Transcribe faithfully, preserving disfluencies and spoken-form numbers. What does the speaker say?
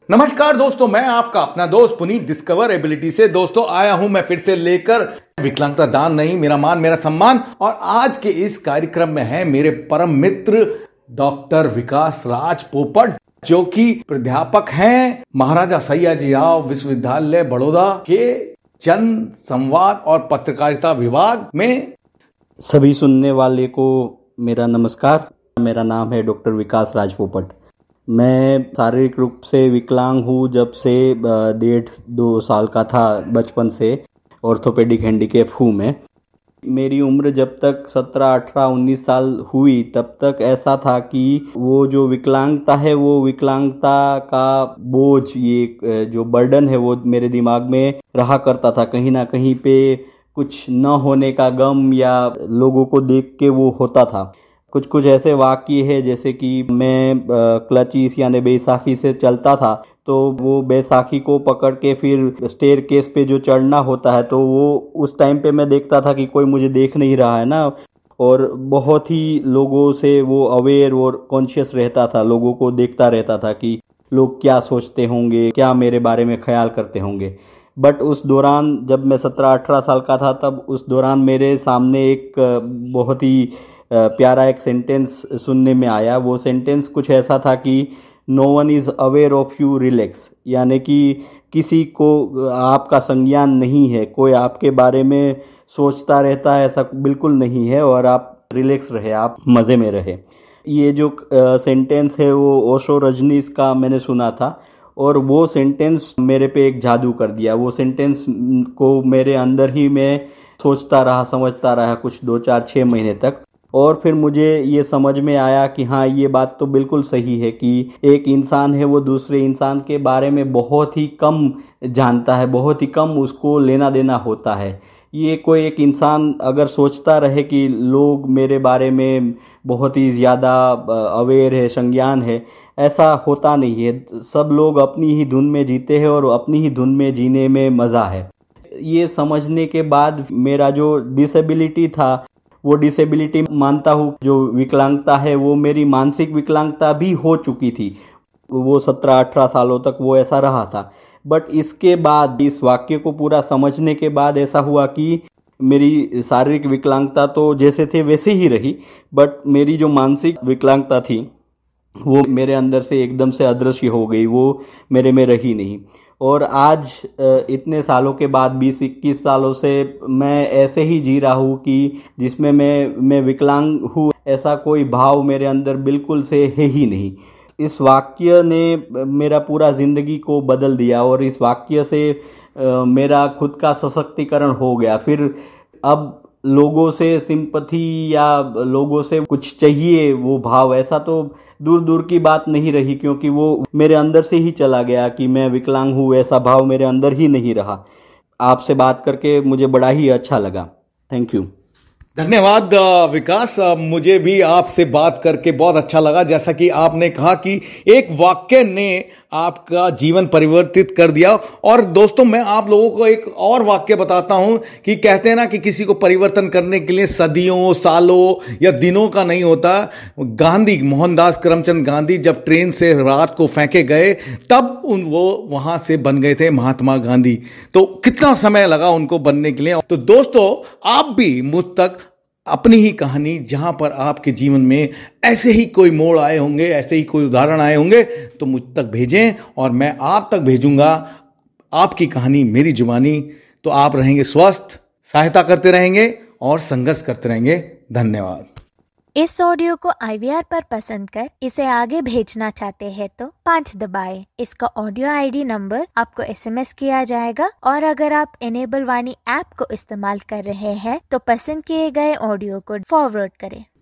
नमस्कार दोस्तों, मैं आपका अपना दोस्त पुनीत डिस्कवर एबिलिटी से दोस्तों आया हूं मैं फिर से लेकर विकलांगता दान नहीं, मेरा मान मेरा सम्मान। और आज के इस कार्यक्रम में है मेरे परम मित्र डॉक्टर विकास राज पोपट, जो कि प्राध्यापक हैं महाराजा सयाजीराव विश्वविद्यालय बड़ौदा के जन संवाद और पत्रकारिता विभाग में। सभी सुनने वाले को मेरा नमस्कार। मेरा नाम है डॉक्टर विकास राज पोपट। मैं शारीरिक रूप से विकलांग हूँ जब से डेढ़ दो साल का था। बचपन से ऑर्थोपेडिक हैंडीकैप हूँ मैं। मेरी उम्र जब तक सत्रह अठारह उन्नीस साल हुई तब तक ऐसा था कि वो जो विकलांगता है वो विकलांगता का बोझ, ये जो बर्डन है वो मेरे दिमाग में रहा करता था। कहीं ना कहीं पे कुछ न होने का गम या लोगों को देख के वो होता था। कुछ कुछ ऐसे वाक्य है जैसे कि मैं क्लचीस यानी बैसाखी से चलता था, तो वो बैसाखी को पकड़ के फिर स्टेयर केस पे जो चढ़ना होता है, तो वो उस टाइम पे मैं देखता था कि कोई मुझे देख नहीं रहा है ना। और बहुत ही लोगों से वो अवेयर और कॉन्शियस रहता था, लोगों को देखता रहता था कि लोग क्या सोचते होंगे, क्या मेरे बारे में ख्याल करते होंगे। बट उस दौरान जब मैं सत्रह अठारह साल का था, तब उस दौरान मेरे सामने एक बहुत ही प्यारा एक सेंटेंस सुनने में आया। वो सेंटेंस कुछ ऐसा था कि no one is aware of you, relax. यानी कि किसी को आपका संज्ञान नहीं है, कोई आपके बारे में सोचता रहता है ऐसा बिल्कुल नहीं है, और आप रिलैक्स रहे, आप मज़े में रहे। ये जो सेंटेंस है वो ओशो रजनीश का मैंने सुना था, और वो सेंटेंस मेरे पे एक जादू कर दिया। वो सेंटेंस को मेरे अंदर ही मैं सोचता रहा, समझता रहा कुछ दो चार छः महीने तक। और फिर मुझे ये समझ में आया कि हाँ, ये बात तो बिल्कुल सही है कि एक इंसान है वो दूसरे इंसान के बारे में बहुत ही कम जानता है, बहुत ही कम उसको लेना देना होता है। ये कोई एक इंसान अगर सोचता रहे कि लोग मेरे बारे में बहुत ही ज़्यादा अवेयर है, संज्ञान है, ऐसा होता नहीं है। सब लोग अपनी ही धुन में जीते हैं और अपनी ही धुन में जीने में मज़ा है। ये समझने के बाद मेरा जो डिसेबिलिटी था, वो डिसेबिलिटी मानता हूँ, जो विकलांगता है वो मेरी मानसिक विकलांगता भी हो चुकी थी। वो सत्रह अठारह सालों तक वो ऐसा रहा था। बट इसके बाद, इस वाक्य को पूरा समझने के बाद ऐसा हुआ कि मेरी शारीरिक विकलांगता तो जैसे थे वैसे ही रही, बट मेरी जो मानसिक विकलांगता थी वो मेरे अंदर से एकदम से अदृश्य हो गई, वो मेरे में रही नहीं। और आज इतने सालों के बाद, बीस इक्कीस सालों से मैं ऐसे ही जी रहा हूँ कि जिसमें मैं मैं विकलांग हूँ ऐसा कोई भाव मेरे अंदर बिल्कुल से है ही नहीं। इस वाक्य ने मेरा पूरा ज़िंदगी को बदल दिया, और इस वाक्य से मेरा खुद का सशक्तिकरण हो गया। फिर अब लोगों से सिंपैथी या लोगों से कुछ चाहिए वो भाव, ऐसा तो दूर दूर की बात नहीं रही, क्योंकि वो मेरे अंदर से ही चला गया कि मैं विकलांग हूँ, ऐसा भाव मेरे अंदर ही नहीं रहा। आपसे बात करके मुझे बड़ा ही अच्छा लगा। Thank you. धन्यवाद विकास, मुझे भी आपसे बात करके बहुत अच्छा लगा। जैसा कि आपने कहा कि एक वाक्य ने आपका जीवन परिवर्तित कर दिया। और दोस्तों, मैं आप लोगों को एक और वाक्य बताता हूं कि कहते हैं ना कि किसी को परिवर्तन करने के लिए सदियों, सालों या दिनों का नहीं होता। गांधी, मोहनदास करमचंद गांधी जब ट्रेन से रात को फेंके गए, तब उन वो वहां से बन गए थे महात्मा गांधी। तो कितना समय लगा उनको बनने के लिए। तो दोस्तों, आप भी मुझ तक अपनी ही कहानी, जहां पर आपके जीवन में ऐसे ही कोई मोड़ आए होंगे, ऐसे ही कोई उदाहरण आए होंगे, तो मुझ तक भेजें और मैं आप तक भेजूंगा आपकी कहानी, मेरी जुबानी। तो आप रहेंगे स्वस्थ, सहायता करते रहेंगे और संघर्ष करते रहेंगे। धन्यवाद। इस ऑडियो को आई वी आर पर पसंद कर इसे आगे भेजना चाहते हैं तो पाँच दबाएं। इसका ऑडियो आई डी नंबर आपको एस एम एस किया जाएगा, और अगर आप इनेबल वाणी ऐप को इस्तेमाल कर रहे हैं तो पसंद किए गए ऑडियो को फॉरवर्ड करें।